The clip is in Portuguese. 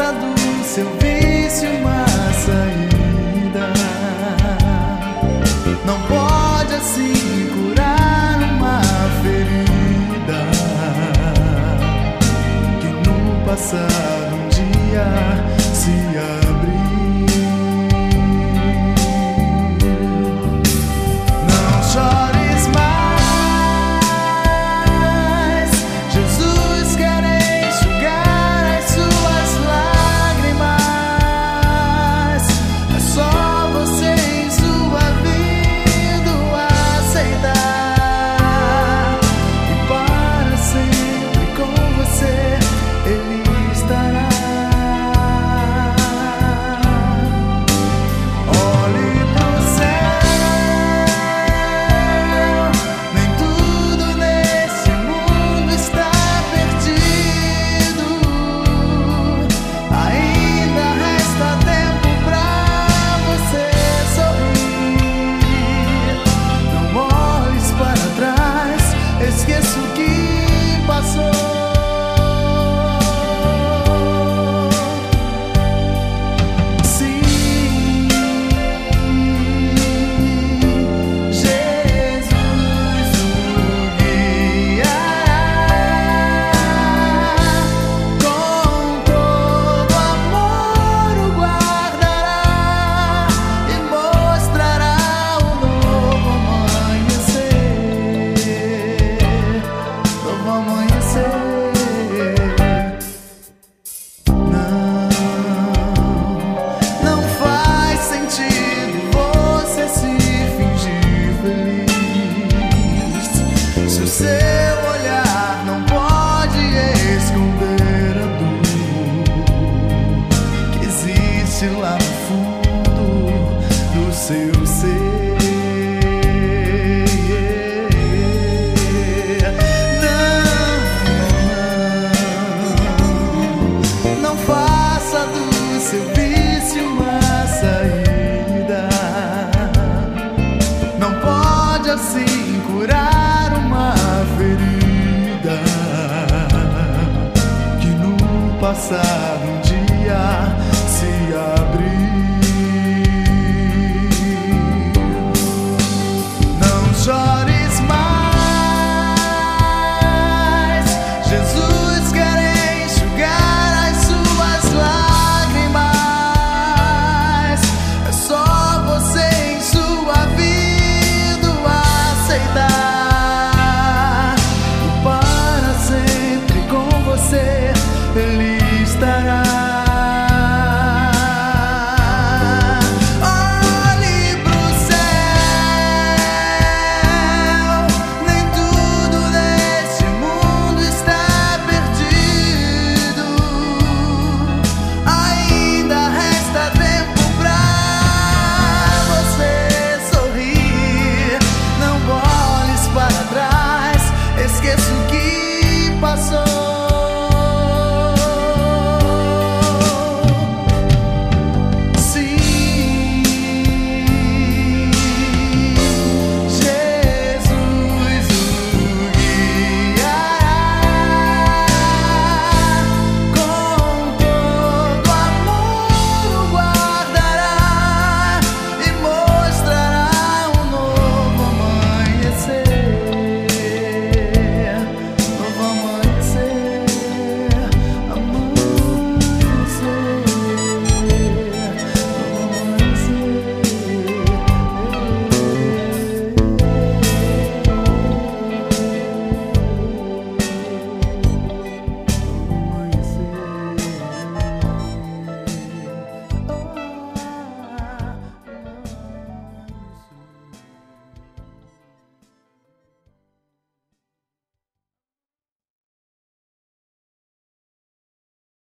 faça do seu vício uma saída. Não pode assim curar uma ferida que no passado um dia se abriu. Não chores mais, Jesus quer enxugar as suas lágrimas. É só você em sua vida aceitar, e para sempre com você Ele estará. Olhe pro céu, nem tudo nesse mundo está perdido. Ainda resta tempo pra você sorrir. Não olhes para trás, esqueça o que passou. Sim, Jesus o guiará, com todo amor o guardará e mostrará um novo amanhecer, novo amanhecer. Não faz sentido você se fingir feliz, se o seu olhar não pode esconder a dor que existe lá no fundo do seu ser. Não faça do seu vício uma saída. Não pode assim curar uma ferida que no passado um dia